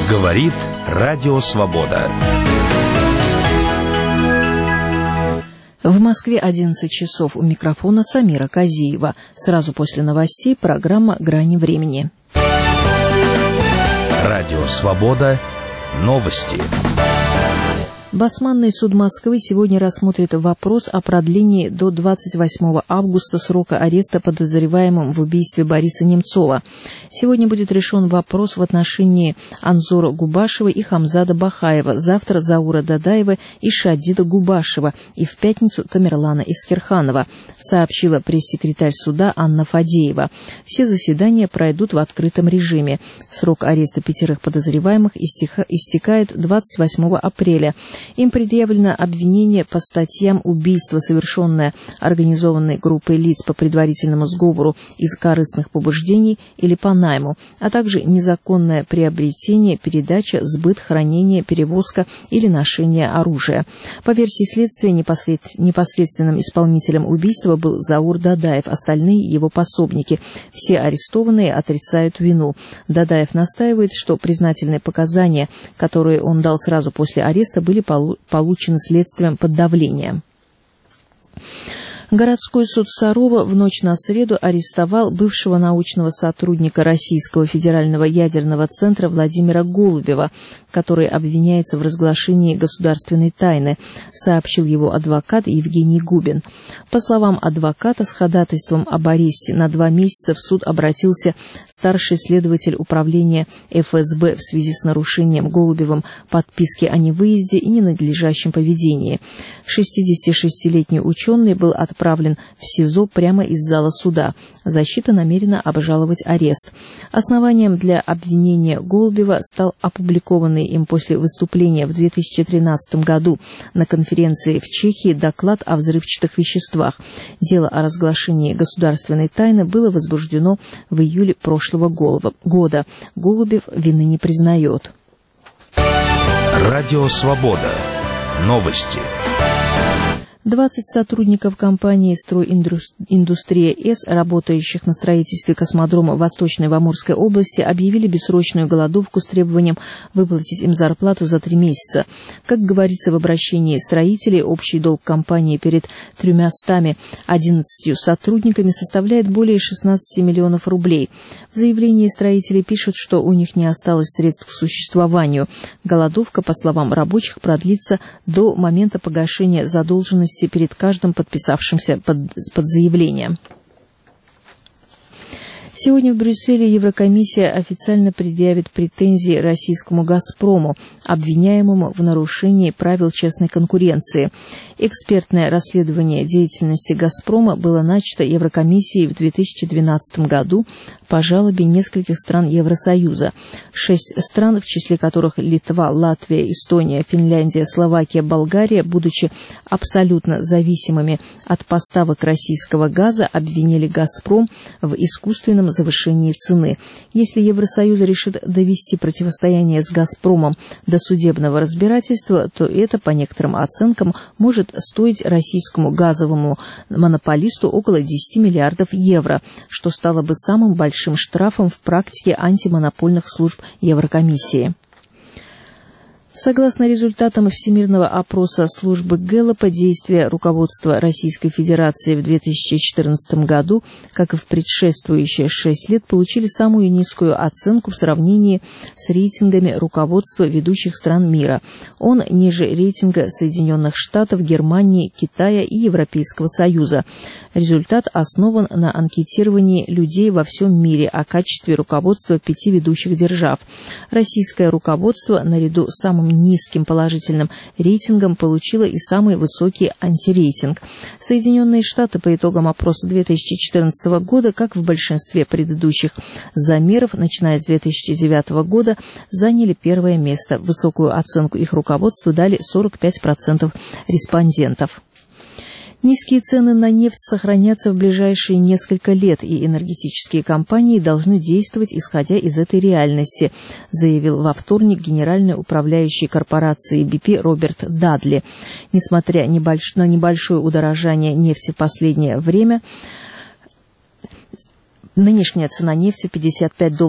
Говорит Радио Свобода. В Москве 11 часов. У микрофона Самира Казиева. Сразу после новостей программа «Грани времени». Радио Свобода. Новости. Басманный суд Москвы сегодня рассмотрит вопрос о продлении до 28 августа срока ареста подозреваемым в убийстве Бориса Немцова. Сегодня будет решен вопрос в отношении Анзора Губашева и Хамзада Бахаева, завтра Заура Дадаева и Шадида Губашева и в пятницу Тамерлана Искерханова, сообщила пресс-секретарь суда Анна Фадеева. Все заседания пройдут в открытом режиме. Срок ареста 5 подозреваемых истекает 28 апреля. Им предъявлено обвинение по статьям убийства, совершенное организованной группой лиц по предварительному сговору из корыстных побуждений или по найму, а также незаконное приобретение, передача, сбыт, хранение, перевозка или ношение оружия. По версии следствия, непосредственным исполнителем убийства был Заур Дадаев, остальные его пособники. Все арестованные отрицают вину. Дадаев настаивает, что признательные показания, которые он дал сразу после ареста, были получены следствием под давлением. Городской суд Сарова в ночь на среду арестовал бывшего научного сотрудника Российского федерального ядерного центра Владимира Голубева, который обвиняется в разглашении государственной тайны, сообщил его адвокат Евгений Губин. По словам адвоката, с ходатайством об аресте на 2 месяца в суд обратился старший следователь управления ФСБ в связи с нарушением Голубевым подписки о невыезде и ненадлежащем поведении. 66-летний ученый был отправлен в СИЗО прямо из зала суда. Защита намерена обжаловать арест. Основанием для обвинения Голубева стал опубликованный им после выступления в 2013 году на конференции в Чехии доклад о взрывчатых веществах. Дело о разглашении государственной тайны было возбуждено в июле прошлого года. Голубев вины не признает. Радио Свобода. Новости. 20 сотрудников компании «Стройиндустрия-С», работающих на строительстве космодрома в Восточной Амурской области, объявили бессрочную голодовку с требованием выплатить им зарплату за 3 месяца. Как говорится в обращении строителей, общий долг компании перед 311 сотрудниками составляет более 16 миллионов рублей. В заявлении строителей пишут, что у них не осталось средств к существованию. Голодовка, по словам рабочих, продлится до момента погашения задолженности перед каждым подписавшимся под заявлением. Сегодня в Брюсселе Еврокомиссия официально предъявит претензии российскому «Газпрому», обвиняемому в нарушении правил честной конкуренции. Экспертное расследование деятельности «Газпрома» было начато Еврокомиссией в 2012 году по жалобе нескольких стран Евросоюза. 6 стран, в числе которых Литва, Латвия, Эстония, Финляндия, Словакия, Болгария, будучи абсолютно зависимыми от поставок российского газа, обвинили «Газпром» в искусственном завышении цены. Если Евросоюз решит довести противостояние с «Газпромом» до судебного разбирательства, то это, по некоторым оценкам, может стоить российскому газовому монополисту около 10 миллиардов евро, что стало бы самым большим штрафом в практике антимонопольных служб Еврокомиссии. Согласно результатам всемирного опроса службы Гэллопа, действия руководства Российской Федерации в 2014 году, как и в предшествующие 6 лет, получили самую низкую оценку в сравнении с рейтингами руководства ведущих стран мира. Он ниже рейтинга Соединенных Штатов, Германии, Китая и Европейского Союза. Результат основан на анкетировании людей во всем мире о качестве руководства 5 ведущих держав. Российское руководство, наряду с самым низким положительным рейтингом, получило и самый высокий антирейтинг. Соединенные Штаты по итогам опроса 2014 года, как в большинстве предыдущих замеров, начиная с 2009 года, заняли 1-е место. Высокую оценку их руководству дали 45% респондентов. Низкие цены на нефть сохранятся в ближайшие несколько лет, и энергетические компании должны действовать, исходя из этой реальности, заявил во вторник генеральный управляющий корпорации BP Роберт Дадли. Несмотря на небольшое удорожание нефти в последнее время, нынешняя цена нефти $55